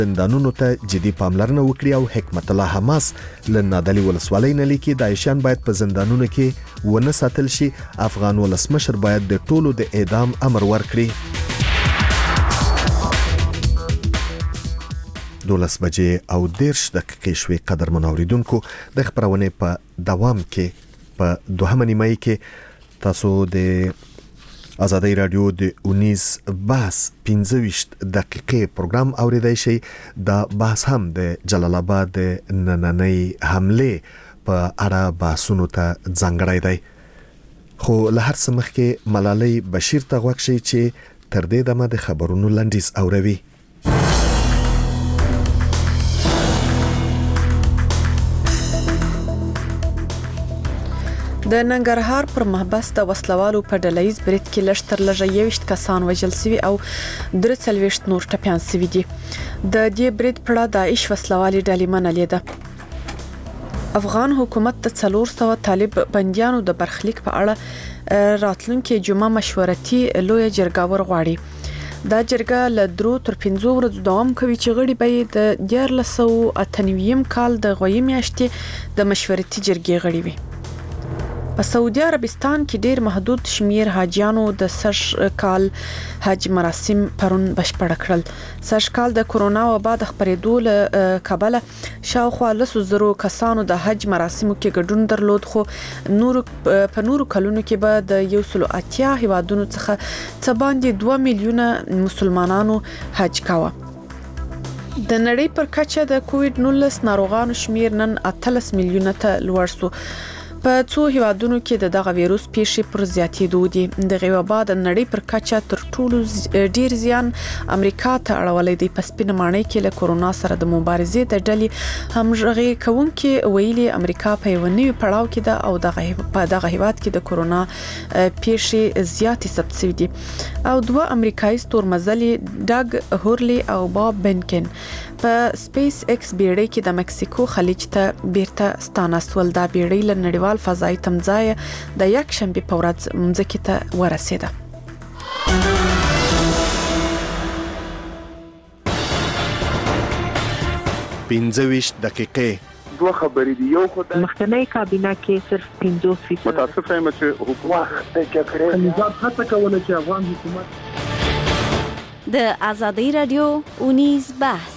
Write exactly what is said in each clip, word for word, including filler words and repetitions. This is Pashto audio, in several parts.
زندانونو ته جدي پاملرنه وکړي او حکمت الله حماس له نادلي ولسوالۍ نه لیکي داعشیان باید په زندانونو کې ونه ساتل شي. افغان ولسمشر باید د ټولو د اعدام امر ورکړي. دولس بجې او دیرش دقیقې شوې. قدرمن اوریدونکو د خبرونې په دوام کې په دوهمه نیمایي کې تاسو د آزادی رادیو د اونیز بحث پنځه ویشت دقیقې پروګرام اوریدای شي. دا بحث هم د جلال آباد د نننۍ حمله په اړه بحثونو ته ځانګړی دی. خو له هر څه مخکې ملالۍ بشیر ته غوږ شي چې تر دې دمه د خبرونو لنډیز اوروي. د ننګرهار پر محبس د وسلوالو په ډلهیز برید کې لږ تر لږه یوویشت کسان وژل شوي او درې څلوېښت نور ټپیان شوي دي. د دې برید په اړه داعش وسلوالې ډلې منلې ده. افغان حکومت د څلور سوه طالب بندیانو د برخلیک په اړه راتلونکي جمعه مشورتي لویه جرګه ورغواړي. دا جرګه له درو تر پنځو ورځو دوام کوي چې غړي به د دیارلس سوه اته نوي کال د غوي میاشتې د مشورتي جرګې غړي وي. په سعودي عربستان کې ډیر محدود شمیر حاجیانو د سږ کال حج مراسم پرون بشپړ کړل. سږ کال د کورونا وبا د خپرېدو له کبله شاوخوا لسو زرو کسانو د حج مراسمو کې ګډون درلود، خو نور په نورو کلونو کې به د یو سل اتیا هیوادونو څخه څه باندې دوه میلیونه مسلمانانو حج کاوه. د نړۍ پر کچه د کووډ نولس ناروغانو شمیر نن اتلس میلیونه ته لوړ شو. په څو هیوادونو کې د دغه وایروس پیښې پر زیاتېدو دي. دغه وبا د نړۍ پر کچه تر ټولو ډیر زیان امریکا ته اړولی دی. په سپینه ماڼۍ کې له کورونا سره د مبارزې د ډلې همغږي کوونکي ویلي امریکا په یو نوي پړاو کې ده او دغه په دغه هیواد کې د کورونا پیښې زیاتې ثبت شوي دي. او دوه امریکایي ستورمزلي ډاګ هورلی او باب بنکن په سپیس ایکس بیړۍ کې د مکسیکو خلیج ته بیرته ستانستول. دا بیړۍ له نړیوال فضایي تمځای د یک شنبه په ورځ مځکې ته ورسېده. پنځه ویشت دقیقې دوه خبرې دي. یو خو د مخکنی کابینه کې صرف پنځوس فیصد متاسفه یم چې حکومت د جګړې نظام هڅه کوله چې افغان حکومت د آزادی رادیو اونیز بحث.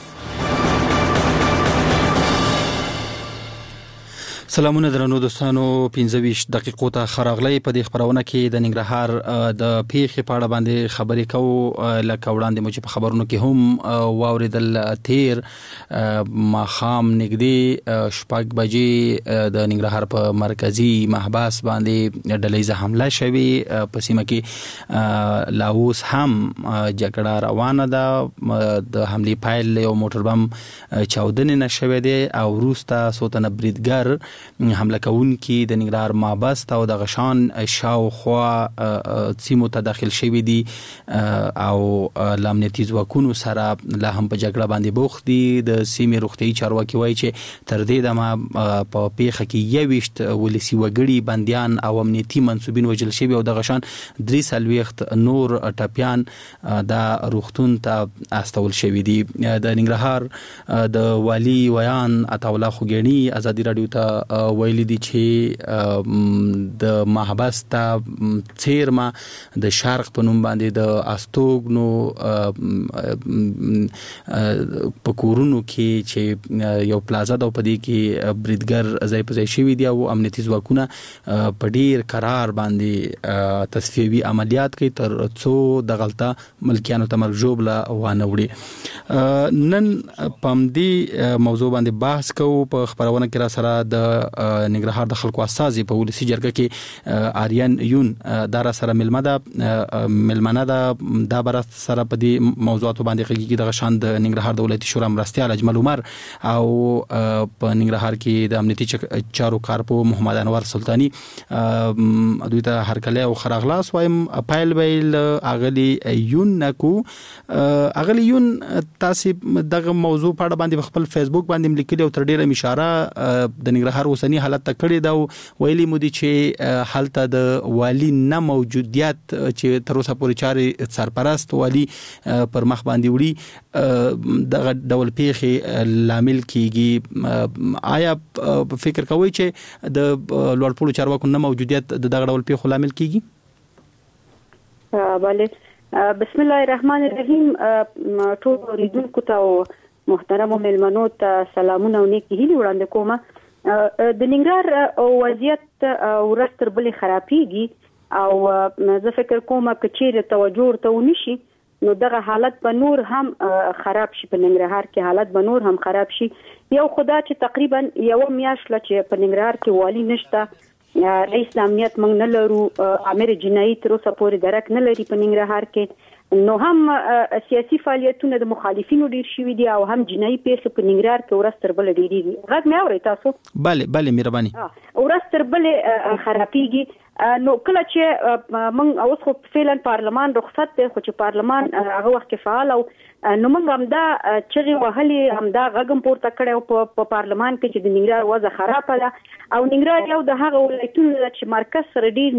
سلامونه درنو دوستانو، پنځه ویشت دقیقو ته خراغلی. په دې خبرونه کې د ننګرهار د پیښې په اړه باندې خبرې کوو. لکه وړاندې مو چې په خبرونو کې هم واوریدل، تیر ماښام نږدې شپږ بجې د ننګرهار په مرکزي محبس باندې ډلهیزه حمله شوې. په سیمه کې لا اوس هم جګړه روانه ده. د حملې پیل یو موټر بم چاودنې نه شوی دی او وروسته څو تنه بریدګر حمله کوونکي د ننګرهار محبس ته او د غشان شاوخوا سیمو ته داخل شوي دي او له امنیتي ځواکونو سره لا هم په جګړه باندې بوخت دي. د سیمې روغتیایي چارواکي وایي چې تر دې دمه په پیښه کې یوویشت ولسي وګړي بندیان او امنیتي منصوبین وژل شوي او د غشان درې څلوېښت نور ټپیان د روغتون ته استول شوي دي. د ننګرهار د والي ویان عطاالله خوګیڼي ازادي رادیو ته ویلي دي چې د محبس ته څیرمه د شرق په نوم باندې د استوګنو په کورونو کې چې یو پلازا ده، په دې کې بریدګر ځای په ځای شوي دي او امنیتي ځواکونه په ډیر قرار باندې تصفیوي عملیات کوي تر څو د غلطه ملکیانو ته مرګ ژوبله وانه وړي. نن په همدې موضوع باندې بحث کوو. په خبرونه کې را سره د ننګرهار د خلکو استازي په ولسي جرګه کې آریان یون دا را سره ملمه ده ملمنه ده دا بر سره په دې موضوعاتو باندې غږیږي. دغه شان د ننګرهار د ولایتي شورا مرستیال اجمل عمر او په ننګرهار کې د امنیتي چارو کارپو محمد انور سلطانی دوی ته هرکلی او خراغلاس وایم. پایل ویل اغلی یون نکو اغلی یون تاسو دغه موضوع په اړه باندې خپل فیسبوک باندې لیکلي او تر ډیره اشاره د ننګرهار اشاره اوسنی حالت ته کړی دا ویلي مودي چې حالت د والی نه موجودیت چې تر اوسه پورې چاري سرپرست والی پر مخ باندې وړي دغه ډول پیښې لامل کیږي. آیا فکر کوئ چې د لوړپوړو چارواکو نه موجودیت د دغه ډول پیښو لامل کیږي؟ بله. بسم الله الرحمن الرحیم. ټول اوریدونکو ته محترم مېلمنو ته سلامونه او نیکی هیلې وړاندې کوم. د ننګرهار وضعیت ورځ تر بلې خرابېږي او زه فکر کوم که چیرې توجه ورته ونشي نو دغه حالت به نور هم خراب شي. په ننګرهار کې حالت به نور هم خراب شي. یو خدا چې تقریبا یو میاشت له چې په ننګرهار کې والی نشته، رئیس امنیت موږ نه لرو، امیر جنایي تر اوسه پورې درک نه لري په ننګرهار کې، نو هم سیاسي فعالیتونه د مخالفینو ډیر شوي دي او هم جنایي پیښې په ننګرهار کې ورځ تر بلې ډېرېږي. غږ مې اورئ تاسو؟ بله بله مهرباني. ورځ تر بلې خرابېږي. نو کله چې موږ اوس خو فعلا پارلمان رخصت دی، خو چې پارلمان هغه وخت کې فعال او نو موږ هم دا چغې وهلې، هم دا غږ هم پورته کړی په پارلمان کې چې د ننګرهار وضع خرابه ده او ننګرهار یو د هغه ولایتونو ده چې مرکز سره ډېر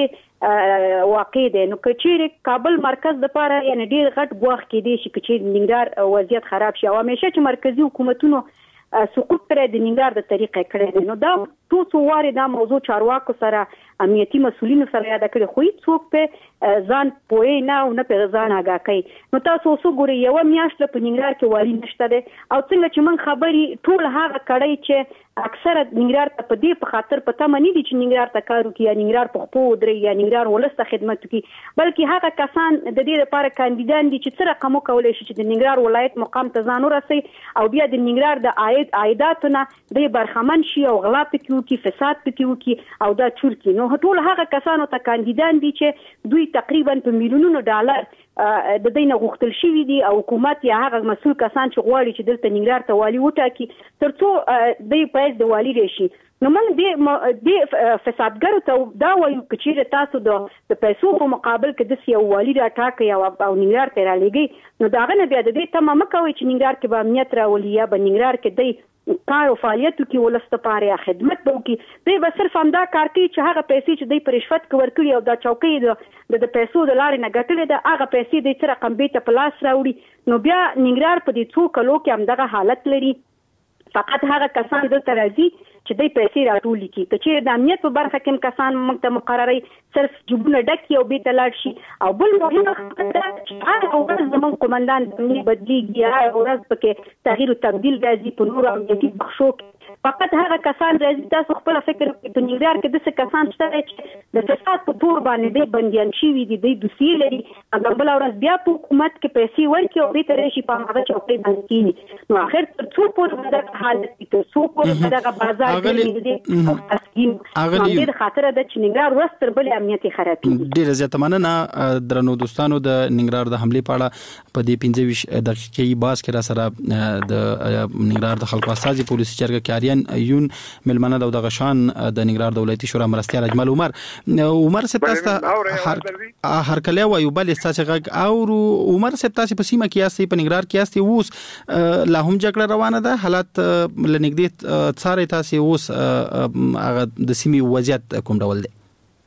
نږدې واقع دی. نو که چیرې کابل مرکز دپاره یعنې ډېر غټ ګواښ کېدی شي که چیرې ننګرهار وضعیت خراب شي او همیشه چې مرکزي حکومتونو سقوط کړی د ننګرهار د طریقې کړی دی. نو دا څو څو وارې دا موضوع چارواکو سره امنیتي مسؤلینو سره یاده کړې، خو هیڅوک په ځان پوهې نه او نه په ځان آګاه کوي. نو تاسو اوس وګورئ یوه میاشت په ننګرهار کې والي نشته دی او څنګه چې موږ خبرې ټول هغه کړی چې اکثره ننګرهار ته په دې په خاطر په تمه نه دي چې ننګرهار ته کار وکړي یا ننګرهار په خپو ودرېږي یا ننګرهار ولس ته خدمت وکړي، بلکې هغه کسان د دې لپاره کاندیدان دي چې څه رقم وکولی شي چې د ننګرهار ولایت مقام ته ځان ورسوي او بیا د ننګرهار د عاید عایداتو نه دوی برخمن شي او غلا پکې وکړي، فساد پکې وکړي او دا چور کړي. نو ټول هغه کسانو ته کاندیدان دي چې دوی تقریبا په میلیونونو ډالر د دوی نه غوښتل شوي دي او حکومت یا هغه مسؤل کسان چې غواړي چې دلته ننګرهار ته والي وټاکي تر څو دوی باید د والي راشي. نو موږ دې فسادګرو ته دا وایو که چیرې تاسو د پیسو په مقابل کې داسې یو والي راټاکئ او ننګرهار ته یې رالېږئ نو د هغه نه بیا د دې تمه مه کوئ چې ننګرهار کې به امنیت راولي یا به ننګرهار کې دوی کار او فعالیتو کې ولس لپاره یا خدمت به وکړي. دوی به صرف همدا کار کوي چې هغه پیسې چې دوی په رشوت کې ورکړي او دا چوکۍ د پیسو د لارې نه ګټلې ده هغه پیسې دوی څه رقم بیرته په لاس راوړي. نو بیا ننګرهار په دې څو کلو کې همدغه حالت لري. فقط هغه کسان دلته راځي چې دوی پیسې راټولې کړي. که چیرې د امنیت په برخه کې هم کسان موږ ته مقرروي صرف جیبونه ډک کړي او بېرته لاړ شي. او بل مهمه خبره دا چې هره ورځ زموږ قمندان د امنیت بدلېږي، هره ورځ پکې تغییر او تبدیل راځي په نورو امنیتي بخشو کې. فقط هغه کسان راځي، تاسو خپل فکر وکړئ په ننګرهار کې داسې کسان شته چې د فساد په تور باندې دوی بندیان شوي دي، دوی دوسیې لري او بله ورځ بیا په حکومت کې پیسې ورکړي او بېرته راشي په هماغه چوکۍ باندې کښېني. نو آخر تر څو پورې به دغه حالت وي، تر څو پورې به دغه بازار کې او تسکین همدې د خاطره ده چې ننګرهار ورځ تر بلې امنیت یې خرابېږي. ډېره زیاته مننه درنو دوستانو. د ننګرهار د حملې په اړه په دې پنځه ویشت دقیقې بحث کې را سره د ننګرهار د خلکو استازي پولیسي جرګه کې آریان ایون ملمنه د دغه شان د ننګرهار دولتي شورا مرستیال اجمل عمر عمر صاحب تاسو هر هر کله وایو بل تاسو غږ او عمر صاحب تاسو په سیمه کې یاستئ، په ننګرهار کې یاستئ، اوس لا هم جګړه روانه ده، حالات لنګدې څاري تاسو اوس هغه د سیمې وضعیت کوم ډول دی؟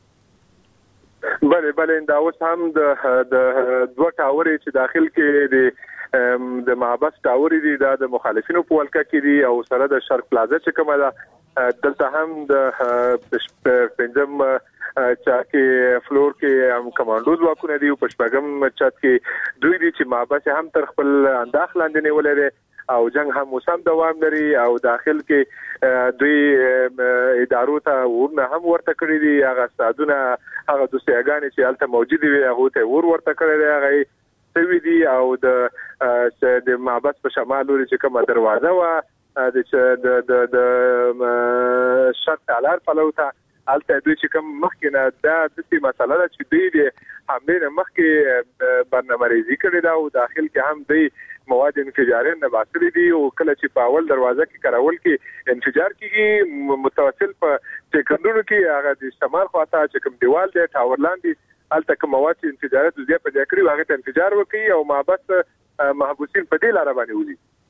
بله بله دا اوس هم د دوه ټاورې چې داخل کې د د محبس ټاورې دي دا د مخالفینو په ولکه کې دي او سره د شرق پلازا چې کومه ده دلته هم د پنځم چا کې فلور کې هم کمانډو ځواکونه دي او په شپږم چت کې دوی دي چې محبس هم تر خپل انداز لاندې نیولې ده او جنگ هم موسم دوام لري او داخل کې دوی ادارو ته ورنه هم ورته کړی دي. هغه استادونه هغه دوستیاګانې چې هلته موجود وي هغه ته ور ورته کړی دی هغه سوي دي او د د محبس په شمال لوري چې کومه دروازه وه د د د شرق تالار پلوته هلته دوی چې کوم مخکې نه دا داسې مسله ده چې دوی د حملې نه مخکې برنامه‌ریزي کړې ده او داخل کې هم دوی مواد انفجاري نه باسري دي او کله چې په اول دروازه کې کارول کې انفجار کیږي متواصل په سکندونو کې هغه د استعمال خواته چې کوم دیوال دی ټاور لاندې هلته کوم مواد انفجارات زیات پیدا کړی هغه ته انفجار وکړي او محبس محبوسین په دې لار باندې ولي.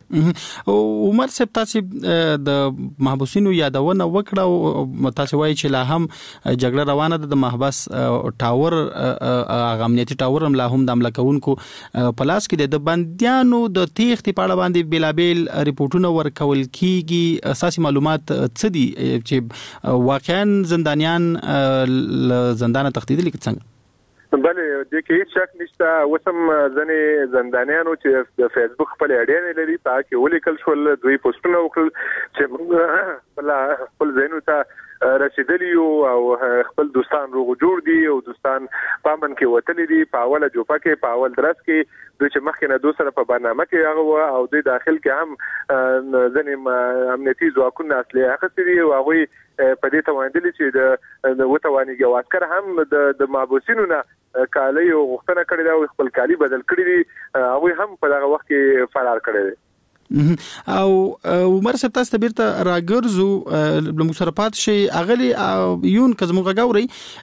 عمر صاحب تاسو د محبوسینو یادونه وکړه او تاسو وایي چې لا هم جګړه روانه ده د محبس ټاور امنیتي ټاور هم لا هم د حمله کوونکو پلاس کې د بنديانو د تیښتې په اړه باندې بیلابل ریپورتونه ورکول کیږي. اساسي معلومات څه دي چې واقعا زندانیان زندان تښتیدل کې څنګه؟ بله د کې هیڅ شک نشته. وسم ځنې زندانیانو چې د فیسبوک خپل اډې لري تاکي ولیکل شول دوی پوسټونه وکړل چې موږ خپل خپل زینو ته رسیدلی او خپل دوستان روغ جوړ دي او دوستان پامن کې وتلی دي په اوله جوپه کې په اول درس کې دوی چې مخکې نه دوسره په برنامه کې هغه او دوی داخل کې هم ځنې امنیتي ځواکونه اصلي اخیستي دي او هغوی په دې توانیدلی چې د وتوانیږي او عسکر هم د محبوسینو نه کالي او غوښتنه کړې ده او خپل کالي بدل کړی دي هغوی هم په دغه وخت کې فرار کړی دی. او عمر صاحب تاسو بیرته راګرځو لمو سره پات شي اغلی یون کزمو غاوري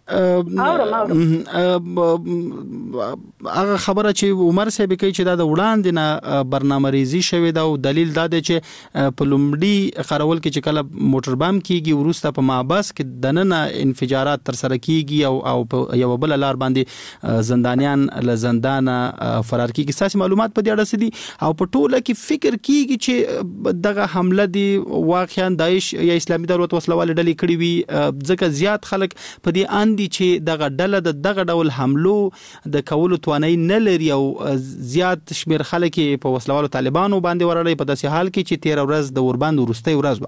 هغه خبره چې عمر صاحب کوي چې دا د وړاندې نه برنامه ریزي شوی دا او دلیل دا دی چې په لومړي خرول کې چې کله موټر بام کیږي ورسته په محبس کې دننه انفجارات تر سره کیږي او او یو بل لار باندې زندانیان له زندان فرار کیږي. ساسي معلومات په دې اړه سدي او په ټوله کې فکر کیږي چې دغه حمله دی واقعا داعش یا اسلامي دولت وسلواله ډلې کړې وي ځکه زیات خلک په دې اندي چې دغه ډله د دغه ډول حملو د کولو توانای نه لري او زیات شمیر خلک په وسلوالو طالبانو باندې ورړي په داسې حال کې چې تیر ورځ د اوربند ورسته ورځ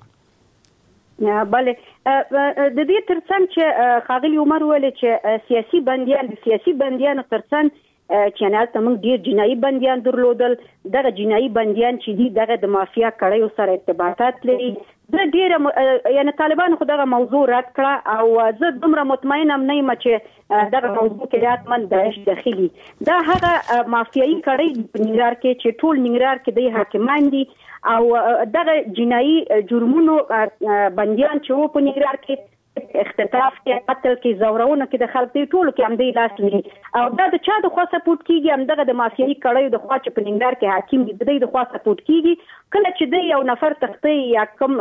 و. بله د دې ترڅنګ چې خاغلی عمر ویل چې سیاسي بنديان سیاسي بنديان ترڅنګ چې نه تمنګ ډیر جنایي بنديان درلودل دغه جنایي بنديان چې دي دغه د مافیا کړیو سره ارتباطات لري د ډیر یعنی طالبان خو دغه موضوع رد کړه او زه دومره مطمئن ام نه یم چې دغه موضوع کې راتمن داعش داخلي دا هغه مافیایي کړی په ننګرهار کې چې ټول ننګرهار کې د حاکمان دي او دغه جنایي جرمونو بنديان چې وو په ننګرهار کې اختطاف کې قتل کې زورونه کې د خلک دی ټولو کې هم دی لاس لري او دا د چا د خوا سپورټ کیږي هم دغه د مافیایي کړیو د خوا چې په ننګرهار کې حاکم دي د دې د خوا سپورټ کیږي کله چې دی یو نفر تختی یا کوم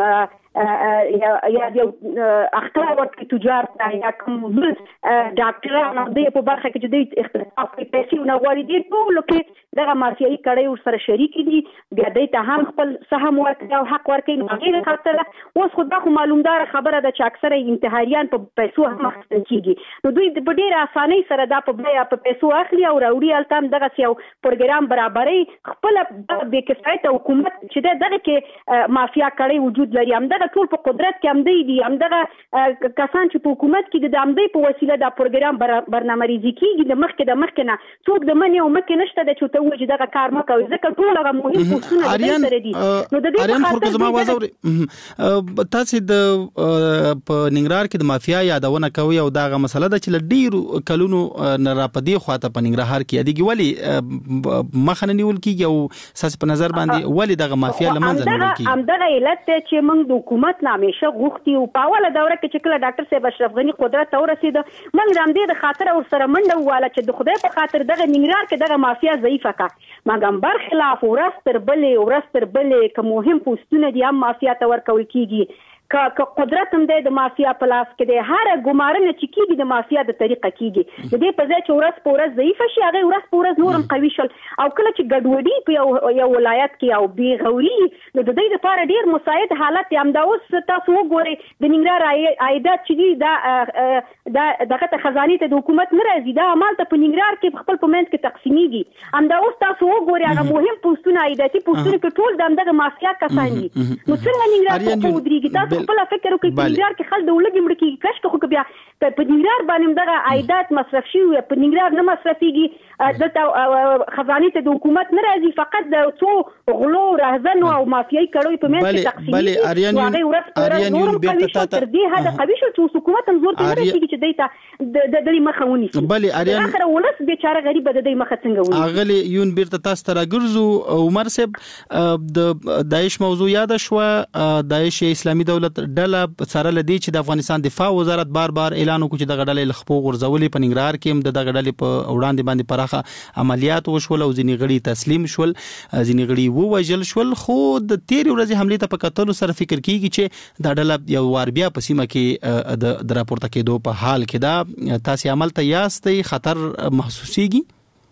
یا یا یو اختر ورته تجار یا کوم بل ډاکټرانو د په برخه کې چې د اختلاف په پیسې نه غواړي دي ټول کې دغه مافیایي کړیو سره شریک دي بیا د ته هم خپل سهم ورکړي او حق ورکړي نو غیر خاطر اوس خو دا خو معلومدار خبره ده چې اکثره انتحاریان په پیسو هم اخیستل کیږي نو دوی په ډیره اسانۍ سره دا په بیا په پیسو اخلي او راوړي التام دغه یو پروګرام برابرۍ خپل د کفایت حکومت چې دغه کې مافیا کړی وجود لري هم ټول په قدرت کې هم دی هم دغه کسان چې په حکومت کې د امدی په وسیله دا پروګرام برنامه ریزي کیږي د مخکې د مخکې نه څوک د منی او مکه نشته د چې ته وځي دغه کار مکوي ځکه ټول هغه مهم پوسټونه سره دي نو د دې اریان خلک زما وازوري تاسو د په ننګرهار کې د مافیا یادونه کوي او دغه مسله د چې ډیرو کلونو نه را پدې خواته په ننګرهار کې دیږي ولی مخنه نیول کیږي او ساس په نظر باندې ولی دغه مافیا لمنځه نیول کیږي هم دغه علت چې موږ د حکومت نامیشه غوښتي او په اوله دوره کې چې کله ډاکټر صاحب اشرف غنی قدرت ته ورسید موږ د دې د خاطر او سره منډه واله چې د خدای په خاطر دغه ننګرهار کې دغه مافیا ضعیفه کا مګم برخلاف ورستر بلې ورستر بلې کوم مهم پوسټونه دي هم مافیا ته ورکول کیږي که قدرت هم د مافیا په لاس کې دی هر ګمارنه چې کیږي د مافیا د طریقه کیږي د دې په ځای چې ورځ په ورځ ضعیف شي هغه ورځ په ورځ نورم قوي شول او کله چې ګډوډي په یو یو ولایت کې او بي غوري نو د دې لپاره ډیر مساعد حالت هم دا اوس تاسو وګورئ د ننګرهار عایدات چې دی دا دا دغه خزانه ته د حکومت نه راځي دا عمل ته په ننګرهار کې خپل په منځ کې تقسیمیږي هم دا اوس تاسو وګورئ هغه مهم پوسټونه عایداتي پوسټونه کې ټول دغه مافیا کسان دي نو څنګه ننګرهار په ودرېږي تاسو خپل فکر وکړئ په ننګرهار کې خلک د ولګي مړ کیږي کښ خو بیا په ننګرهار باندې دغه عایدات مصرف شي په ننګرهار نه مصرفيږي دلته خزانه ته د حکومت نه راځي فقط د څو غلو راهزن او مافیایي کړوي په منځ کې تقسیم بله اریان اریان یون بیرته تر دې هدا قوي شو چې حکومت هم زور کوي چې دیتا د دې مخه ونی بله اریان اخر ولس بیچاره غریب د دې مخه څنګه ونی اغلی یون بیرته تاسو ته راګرځو عمر صاحب د داعش موضوع یاد شو داعش اسلامي دولت ډله سره لدی چې د افغانستان دفاع وزارت بار بار اعلان وکړ چې د غډلې لخپو غرزولې په ننګرهار کې هم د غډلې په وړاندې باندې پراخه عملیات وشول او ځینې غړي تسلیم شول، ځینې غړي ووژل شول. خو د تیر ورځې حمله ته په کتلو سره فکر کیږي چې د ډله یو وار بیا په سیمه کې د راپورته کېدو په حال کې دا تاسو عمل ته یاستئ، خطر محسوسيږي؟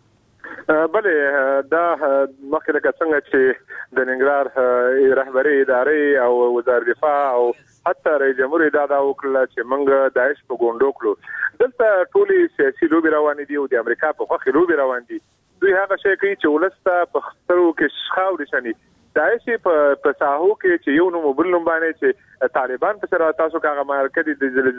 بله دا مخکې لکه څنګه چې د ننګرهار رهبري ادارې او وزارت دفاع او حتی رئیس جمهور دا دا وکړه چې موږ داعش په ګوندو کړو. دلته ټولي سیاسي لوبي روان دي او د امریکا په خوخي لوبي روان دي. دوی هغه شی کوي چې ولسته په خطرو کې خاورې شني. داعش په ساحو کې چې یو نو موبل نوم باندې چې طالبان په سره تاسو کاغه مارکې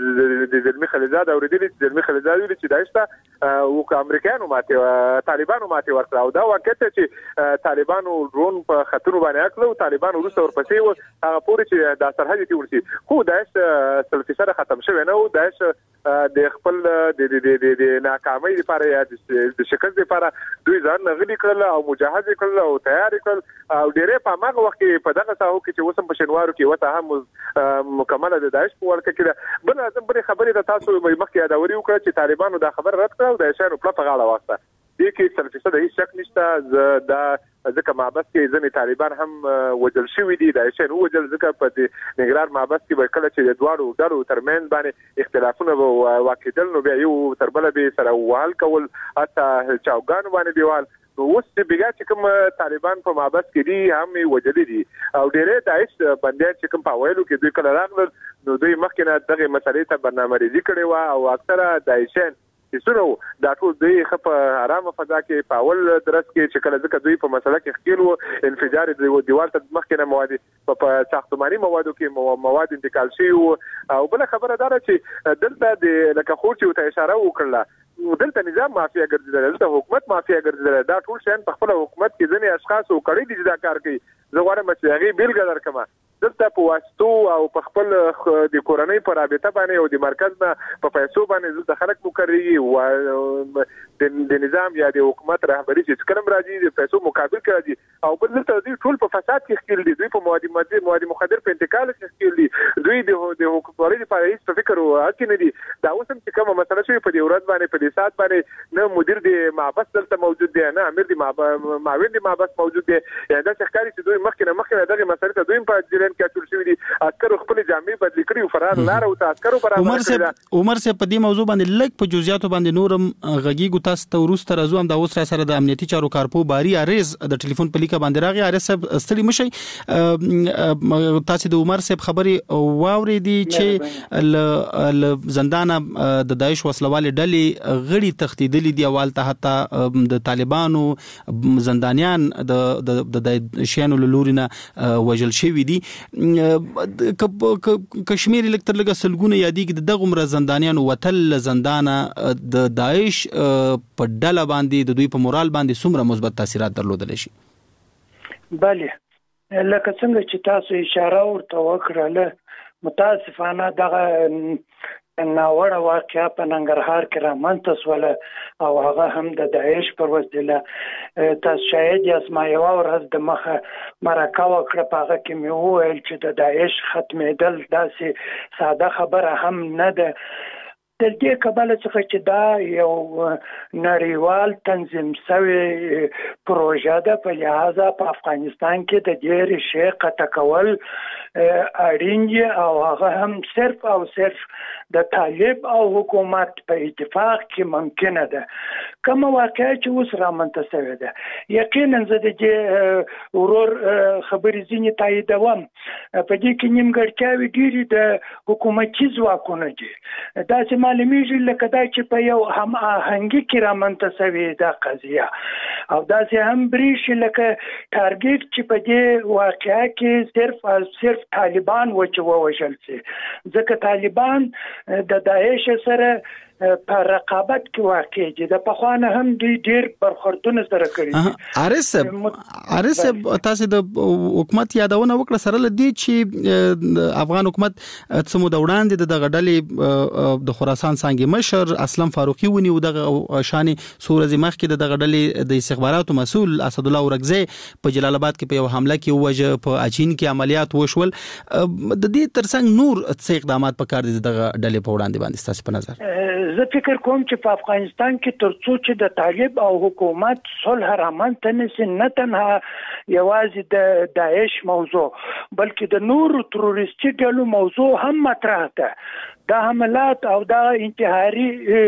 د زلمی خلیزاد اوریدلی چې زلمی خلیزاد ویل چې داعش ته او امریکایانو ماته طالبانو ماته ورکړه او دا وخت چې طالبانو ډرون په خطر باندې اکلو طالبانو وروسته ورپسې و هغه پوری چې د سرحد ته ورسي. خو داعش سل فیصد ختم شوی نه او داعش د خپل د د د ناکامۍ لپاره یا د شکست لپاره دوی ځان غلي کړل او مجاهد کړل او تیار کړل او ډېر په هغه وخت کې په دغه ساحو کې چې وسم په شنوارو کې وته هم مکمله د داعش په ورکه کې بل اعظم بل خبرې د تاسو مخکې یادوري وکړه چې طالبانو دا خبر رد کړ او د شانو په غاړه واسطه دي کې سل فیصد هیڅ شک نشته. دا ځکه معبس کې ځنې طالبان هم وجل شوی دي، د شانو وجل ځکه په ننګرهار معبس کې به کله چې د دوړو ډلو ترمنځ باندې اختلافونه واقعدل نو بیا یو تر بل به سره وال کول حتی چاوګان باندې دیوال. اوس چې بیا چې کوم طالبان په معبس کې دي هم وجلې دي او ډېر داعش بنديان چې کوم په ویلو کې دوی کله راغلل نو دوی مخکې نه دغه مسلې ته برنامه‌ریزي کړې و او اکثره داعشین چې سره دا ټول دوی خپ آرامه فضا کې په اول درس کې چې کله ځکه دوی په مسله کې خکېل وو انفجار د دیوال ته مخکې نه مواد په ساختماني موادو کې مواد انتقال شي او بل خبره دا چې دلته د لکه خور چې ته اشاره وکړه دلته نظام مافیا ګرځیدل، دلته حکومت مافیا ګرځیدل. دا ټول شین په خپل حکومت کې ځنې اشخاص او کړي دي دا کار کوي. زه غواړم چې هغه بیلګه درکمه دلته په واسطو او په خپل د کورنۍ پر رابطه باندې او د مرکز نه په پیسو باندې دلته خلک مقرري او د نظام یا د حکومت رهبری چې کلم راځي د پیسو مقابل کوي او بل دلته دوی ټول په فساد کې ښکېل دي، دوی په مواد ماده مواد مخدر په انتقال کې ښکېل دي، دوی د حکومت لپاره هیڅ فکر او حق نه دي. دا اوس هم چې کومه مسله شوی په دې ورځ باندې په دې سات باندې نه مدیر د معبس دلته موجود دی نه امیر د معاون د معبس موجود دی. یا دا ښکاری چې دوی مخکې مخکې دغه مسله ته دوی په ځلن کې ټول شوی دي عسكر خپل جامې بدل کړي او فرار لار او عسكرو برابر عمر صاحب عمر صاحب په دې موضوع باندې لږ په جزئیاتو باندې نورم غږیږو تاسو ته ورسته راځو هم دا اوس را سره د امنیتي چارو کارپو باری اریز د ټلیفون په لیکه باندې راغی. اریز صاحب ستړي مشي تاسو د عمر صاحب خبري واورېدي چې ل زندان د داعش وسلوال ډلې غړي تختیدلې دی اول ته حتی د طالبانو زندانیان د د شینو لورینه وجل شوی دي. کشمیر الکتر لګه سلګونه یادېږي دغه عمر زندانیان وتل زندانه د داعش په ډله باندې د دوی په مورال باندې څومره مثبت تاثیرات درلودل شي؟ بله لکه څنګه چې تاسو اشاره ورته وکړه متاسفانه دغه ناوړه واقعیا په ننګرهار کې رامنځته شوله او هغه هم د داعش پر وسیله تاسو شاید اسما یو ورځ د مخه مرکه وکړه په هغه کې مې وویل چې د داعش ختمېدل داسې ساده خبره هم نه ده. د دې کبله څخه چې دا یو نړیوال تنظیم شوی پروژه ده په لحاظه په افغانستان کې د دې ریښې قطع کول اړین دي او هغه هم صرف او صرف د طالب او حکومت په اتفاق کې ممکنه ده. کوم واقعي چې اوس رامنځته شوې ده یقینا زه د دې ورور خبرې ځینې تاییدوم په دې کې نیمګړتیاوې ډېرې د حکومتي ځواکونو دي. داسې معلومیږي لکه دا چې په یو هم آهنګي کې رامنځته شوې ده قضیه او داسې هم بریښي لکه ټارګټ چې په دې واقعه کې صرف او صرف طالبان و چې ووژل شي ځکه طالبان د داعش سره په رقابت کې واقع دي. د پخوانه هم دوی ډیر برخوردونه سره کړي دي. ارس ارس تاسو د حکومت یادونه وکړه سره لدی چې افغان حکومت څمو د وړاندې د غډلې د خراسان څنګه مشر اسلم فاروقي ونی او د شان سورزي مخ کې د غډلې د استخباراتو مسول اسد الله ورغزي په جلال آباد کې په یو حمله کې وجه په اچین کې عملیات وشول. د دې ترڅنګ نور څه اقدامات په کار دي د غډلې په وړاندې باندې تاسو په نظر؟ زه فکر کوم چې په افغانستان کې ترڅو چې د طالب او حکومت صلح رامنځته نشي، نه تنها یوازې د داعش موضوع بلکې د نورو تروریستي ډلو موضوع هم مطرح ده. دا حملات او دا انتحاري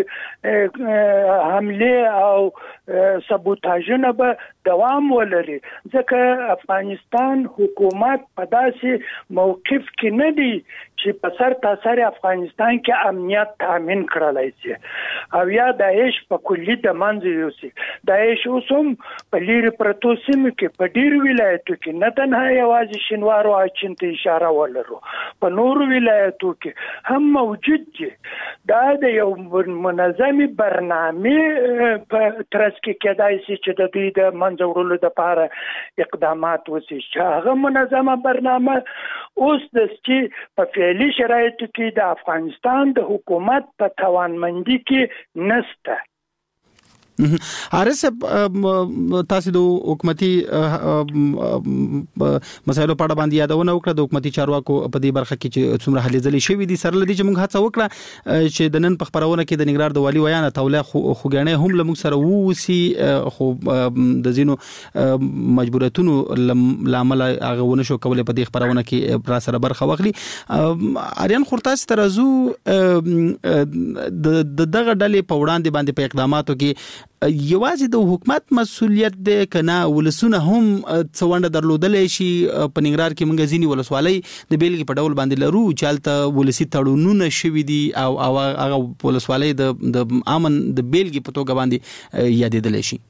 حمله او سبوتاژونه به دوام ولري، ځکه افغانستان حکومت په داسې موقف کې نه دی چې په سر تاسر افغانستان کې امنیت تامین کړلای شي او یا داعش په کلی د منځ یوسي. داعش اوس هم په لیرې پرتو سیمو کې په ډیرو ولایتو کې نه تنها یوازې شینوار او اچین ته اشاره ولرو، په نورو ولایتو کې هم موجود دي. دا د یو منظمې برنامې په ترڅ کې کېدای شي چې د دوی د منځ وړلو لپاره اقدامات وشي، چې هغه منظمه برنامه اوس د چې په فعلي شرایطو کې د افغانستان د حکومت په توانمندي کې نشته. ارس تاسو د حکومتي مسایلو په اړه باندې یادونه وکړه، د حکومتي چارواکو په دې برخه کې چې څومره هلې ځلې شوې دي. سره لدی چې موږ هڅه وکړه چې د نن په خبرونه کې د ننګرهار د والي ویانا توله خوګانې هم لمغ سره ووسی، خو د زینو مجبوراتونو لامل هغه ونه شو کولای په دې خبرونه کې را سره برخه واخلي. اریان خورتاس ترازو د دغه ډلې په وړاندې باندې په اقداماتو کې یوازې د حکومت مسؤلیت دی کنه ولسونه هم څوانده درلودلې شي؟ په ننګرهار کې موږ ځینی ولسوالۍ د بیلګې په ډول باندې لرو چې هلته ولسي تړونونه شوي دي او هغه ولسوالۍ د د امن د بیلګې په توګه باندې یادېدلې شي.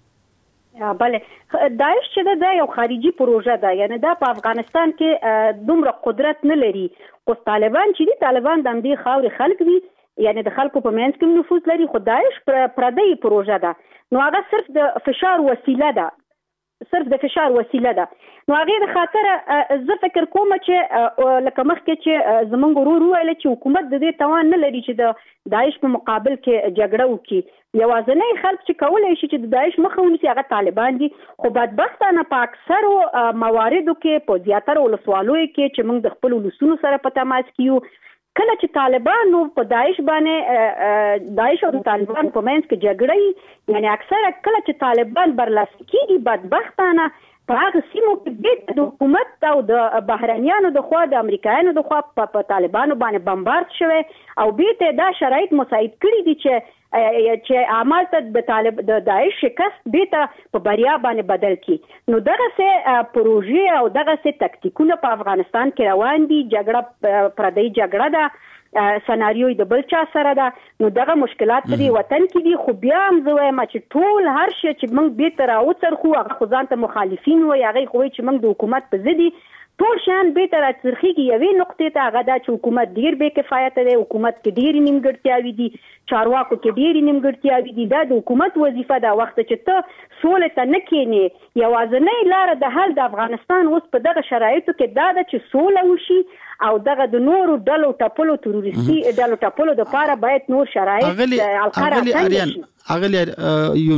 بله، داعش چې دا یو خارجي پروژه ده، یعنی دا په افغانستان کې دومره قدرت نه لري. خو طالبان چې دي، طالبان د همدې خاورې خلک دي، یعنی د خلکو په منځ کې نفوذ لري. خو داعش پردی پروژه ده، نو هغه صرف د فشار وسیله ده، صرف د فشار وسیله ده. نو هغه د خاطر زه فکر کوم چې لکه مخکې چې زمونږ ورور وویل چې حکومت د دې توان نه لري چې د داعش په مقابل کې جګړه وکړي. یوازینی خلک چې کولای شي چې د داعش مخه ونیسي هغه طالبان دي. خو بدبختانه په اکثرو مواردو کې، په زیاتره ولسوالیو کې چې موږ د خپل ولسونو سره په تماس کې یو، کله چې طالبانو په داعش باندې داعش او طالبان په منځ کې جګړه، یعنی اکثره کله چې طالبان برلاسي کیږي، بدبختانه په هغه سیمو کې د حکومت او د بهرنیانو د خوا، د امریکایانو د خوا په طالبانو باندې بمبارد شوی او بیرته دا شرایط مساعد کړي دي چې چې عمل ته د طالب د داعش شکست بیرته په بریا باندې بدل کی. نو دغه سه پروژې او دغه سه تکتیکونه په افغانستان کې روان دي. جګړه پردی جګړه ده، سناریوی د بل چا سره ده. نو دغه مشکلات په دې وطن کې دي. خو بیا هم زه وایم چې ټول هر شی چې موږ بیرته راوڅرخو، هغه خو ځان ته مخالفین وایي، هغه خو وایي چې موږ د حکومت په ضد دي. ټول شان بیرته راڅرخیږي یوې نقطې ته، هغه دا چې حکومت ډیر بې کفایته دی، حکومت کې ډېرې نیمګړتیاوې دي، چارواکو کې ډېرې نیمګړتیاوې دي. دا د حکومت وظیفه ده وخت چې ته سولې ته نه کښېنې. یوازینۍ لاره د حل د افغانستان اوس په دغه شرایطو کې دا ده چې سوله وشي او دغه د نورو ډلو ټپلو تروریستي ډلو ټپلو د پاره باید نور شرایط الخرا شي. اغلی یون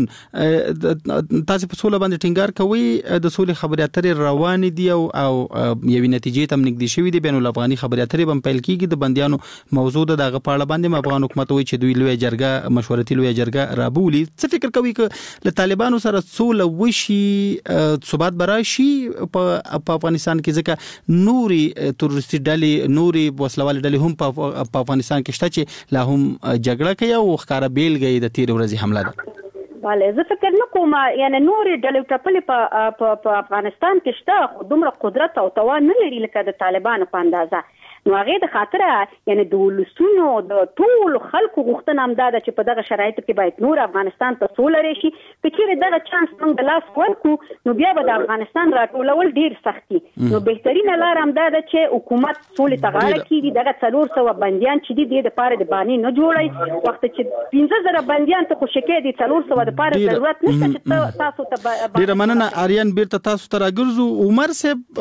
تاسو په سوله باندې ټینګار کوي، د سولې خبرې اترې روان دي او او یوې نتیجې ته نږدې شوې دي. بین الافغاني خبرې اترې هم پیل کیږي. د بندیانو موضوع د دغه په اړه باندې افغان حکومت وایي چې دوی لوی جرګه مشورتي لوی جرګه رابولي. څه فکر کوي چې له طالبانو سره سوله وشي، ثبات براشي په افغانستان کې؟ ځکه نوري تروریستي ډلې، نوري وسلوال ډلې هم په افغانستان کې شته چې لا هم جګړه کوي او ښکارا بیلګې د تیر ورځې حمله ده. بله، زه فکر نه کوم یعنی نورې ډلې ټپلې په افغانستان کې شته، خو دومره قدرت او توان نه لري لکه د طالبانو په اندازه. نو هغې د خاطره یعنی د ولسونو د ټولو خلکو غوښتنه همدا ده چې په دغه شرایطو کې باید نور افغانستان ته سوله راشي. کچېره دغه چانس موږ د لاس ورکړو نو بیا به د افغانستان راټولول ډیر سختي نو بهترینه لار هم دا ده چې حکومت سولې ته غاړه کیږي دغه څلور سوه بندیان چې دي د لپاره د بانی نه جوړي وخت چې پنځه زره بندیان ته خوشکې دي څلور سوه د لپاره ضرورت نشته چې تاسو ته ډیر مننه آریان بیرته تاسو ته راګرځو عمر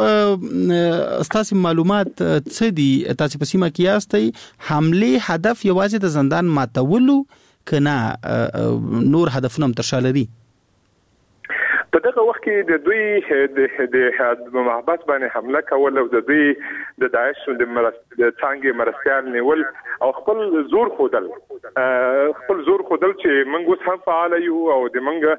صاحب تاسو معلومات څه دي تاسو په سیمه کې یاستئ حمله هدف یوازې د زندان ماتولو کنه نور هدفونه هم ترشا لري په دغه وخت کې د دوی د محبس باندې حمله کول او د دوی د داعش د څنګه مرستيال نیول او خپل زور خودل خپل زور خودل چې موږ اوس هم فعال یو او د موږ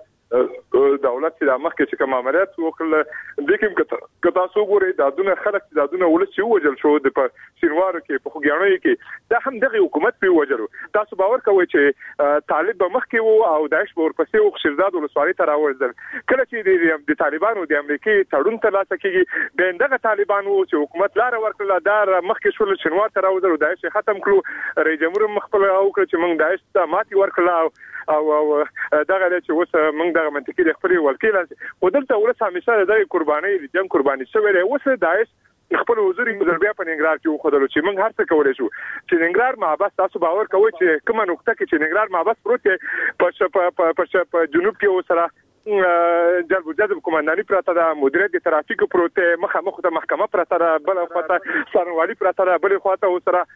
دولت چې د مخکې چې کوم عملیات وکړل د کوم کته تاسو ګورئ د دونه خلک چې د دونه ولس چې وجل شو د سینوارو کې په خوګیانو کې دا هم دغه حکومت په وجلو تاسو باور کوئ چې طالب به مخکې وو او داعش به ورپسې او شیرزاد ولسوالۍ ته راوړل کله چې د طالبانو د امریکای تړون ته لاس کېږي د دغه طالبانو چې حکومت لار ورکړل دا مخکې شول شینوار ته راوړل داعش ختم کړو رئیس جمهور مخبل او کړ چې موږ داعش ته ماتي ورکړل او او دغه چې اوس موږ دغه منطقي د خپل ولکیل او دلته ورسره همیشه د قرباني د جنگ قرباني شوی دی اوس داعش خپل حضور مزربیا په ننګرهار کې وخدلو چې موږ هر څه کولای شو چې ننګرهار محبس تاسو باور کوئ چې کومه نقطه کې چې ننګرهار محبس پروت دی په په جنوب کې اوسره جلب جذب کمانډاني پراته ده مدیریت د ترافیک پروت مخه مخ د محکمه پراته ده بل خواته سرنوالي پراته ده بل خواته اوسره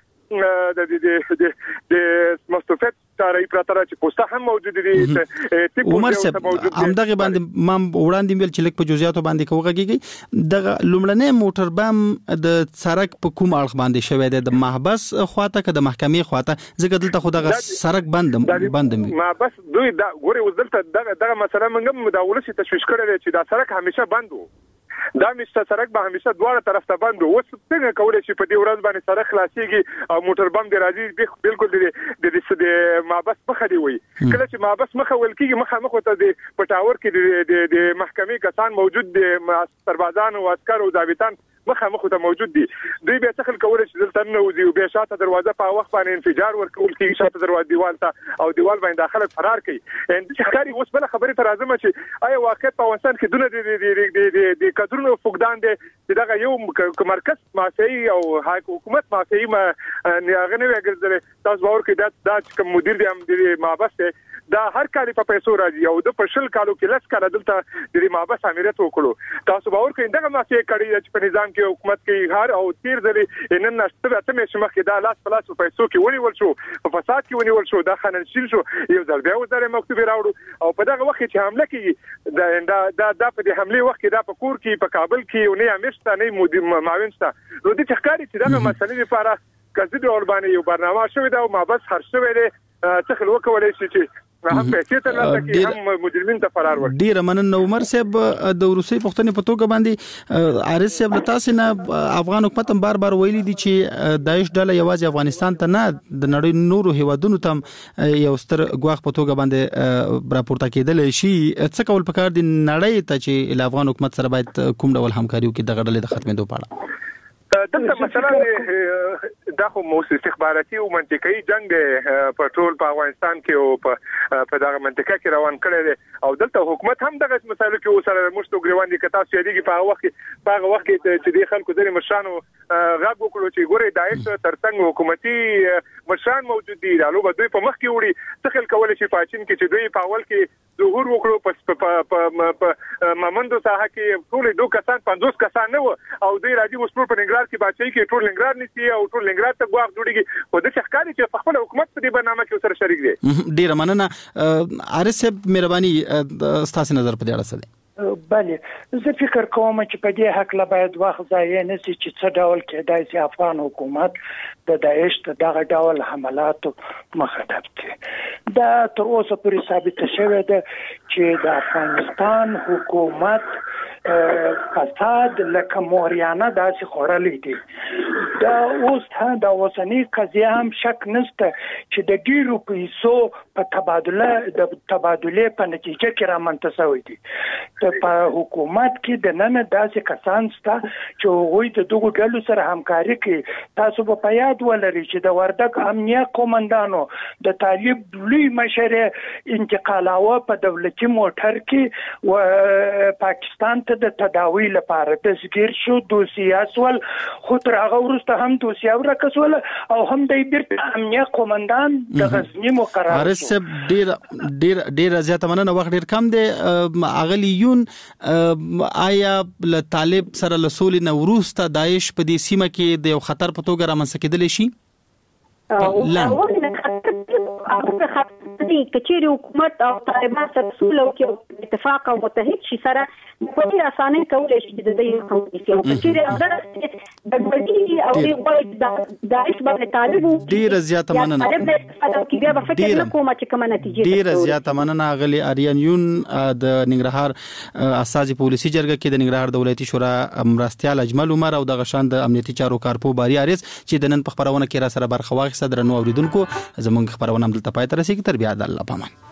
د د د د مستوفیت تاري پراته چې پوسټه هم موجود دي عمر صاحب همدغه باندې ما وړاندې ویل چې لیک په جزئیاتو باندې کوغږیږي دغه لومړنۍ موټر بم د سړک په کوم اړخ باندې شوی دی د محبس خواته که د محکمې خواته ځکه دلته خو دغه سړک بند بند محبس دوی دا ګوري وزدلته دغه دغه مسله موږ د ولسی تشویش کړی چې دا سړک همیشه بند وو دا مشته سړک به همیشه دواړه طرف ته بند وو څنګه کولای شي په دې ورځ باندې سړک خلاصيږي او موټر بم دی راځي بالکل د د محبس مخه دی وي کله چې محبس مخه ولکېږي مخه مخه ته د پټاور کې د د محکمې کسان موجود دي سربازان او عسكر او ضابطان مخه مخه ته موجود دي دوی به څخه کولای شي دلته نو دی او به شاته دروازه په وخت باندې انفجار ورکول کېږي شاته دروازه دیوال ته او دیوال باندې داخله فرار کوي ان چې ښکاری اوس بل خبره تر راځم چې آیا واقع په افغانستان کې دونه د د د کډرونو فقدان دي چې دا یو مرکز مافیایي او حکومت مافیایي ما نه غنوي ګرځي تاسو باور کوي دا د مدیر دی هم د محبس دا هر کال په پیسو راځي او د پښل کالو کې لس کال دلته د محبس امریت وکړو تاسو باور کوئ دغه مافیا کړي چې په نظام کې حکومت کې هر او تیر ځلې نن نشته ته مې شمخ دا لاس په لاس په پیسو کې ونیول شو په فساد کې ونیول شو دا خنل شین شو یو ځل بیا وزاره مکتوب راوړو او په دغه وخت چې حمله کوي دا دا د په حمله وخت دا په کور کې په کابل کې نه امرسته نه معاون شته نو د ښکاری چې دغه مسلې لپاره کزي د اورباني یو برنامه شوې دا او محبس هر شوې ده څخه وکولای شي چې هم پیسې ته لاسه کې هم مجرمین ته فرار ورکړي ډیر مننه عمر صاحب د روسي پښتنې په توګه باندې عارض صاحب له تاسو نه افغان حکومت هم بار بار ویلي دي چې داعش ډله یوازې افغانستان ته نه د نړۍ نورو هیوادونو ته یو ستر ګواښ په توګه باندې راپورته کېدل شي څه کول پکار دي نړۍ ته چې له افغان حکومت سره باید کوم ډول همکاري وکړي د غړلې د ختمېدو په اړه دلته مثلا دا خو مو استخباراتي او منطقي جنگ په ټول په افغانستان کې او په په دغه منطقه کې روان کړی دی او دلته حکومت هم دغه مسایلو کې اوسره مشتو ګریوان دي کتا سیادي په وخت په هغه وخت چې د خلکو د مشرانو غږ وکړو چې ګوري داعش ترڅنګ حکومتي مشران موجود دي رالو به دوی په مخ کې وړي تخل کول شي پاچین کې چې دوی په اول کې ظهور وکړو په په مامندو ساحه کې ټول دوه کسان پنځوس کسان نه او دوی راځي وسپور په ننګرهار کې بچي کې ټول ننګرهار نيسي او ټول ننګرهار ته غواړي جوړيږي خو د ښکاری چې په خپل حکومت په دې برنامه کې سره شریک دي ډیر مننه عارض صاحب مهرباني ستاسو نظر په دې اړه څه دی بله زه فکر کوم چې په دې حق لا باید وخت ځای نه سي چې څه ډول کېدای شي افغان حکومت د داعش ته دغه ډول حملاتو مخه کړي دا تر اوسه پورې ثابت شوی دی چې د افغانستان حکومت فساد لکه موریانه داسې خورلې دي دا اوس دا اوسنی قضیه هم شک نشته چې د ډیرو پیسو په تبادله د تبادله په نتیجه کې رامنځته شوی دي. په حکومت کې د نن داسې کسان شته چې هغوی د دغو ډلو سره همکاري کوي. تاسو به په یاد ولرئ چې د وردګ امنیه قومندانو د طالب لوی مشر انتقالاوه په دولتي موټر کې و پاکستان ته د تداوی لپاره تسګیر شو، دوسیه سول، خو تر هغه وروسته هم دوسیه ورکړل او هم د بیرته امنیه قومندان د غزنی مقرر شو. ارس ډیر ډیر ډیر زیاته مننه، وخت ډیر کم دی. اغلی یون آیا له طالب سره لسول نه وروسته داعش په دې سیمه کې د یو خطر په توګه رامنځته کېدلی شي؟ کچېری حکومت او طالبان سره سول او کې اتفاق او متحد شي سره په ډیر اسانه کولای شي د دې قومي او کچېری هغه د بدی او د داعش باندې طالب ډیر زیاته مننه ډیر زیاته مننه. غلی اریان یون د ننګرهار اساسي پولیسي جرګه کې د ننګرهار دولتي شورا مرستيال اجمل عمر او د غشان د امنیتي چارو کارپو باری اریس چې د نن په خبرونه کې را سره برخه واخیسته. درنو اوریدونکو زمونږ خبرونه هم دلته پای ته رسیدي. تر بیا د الله پامان.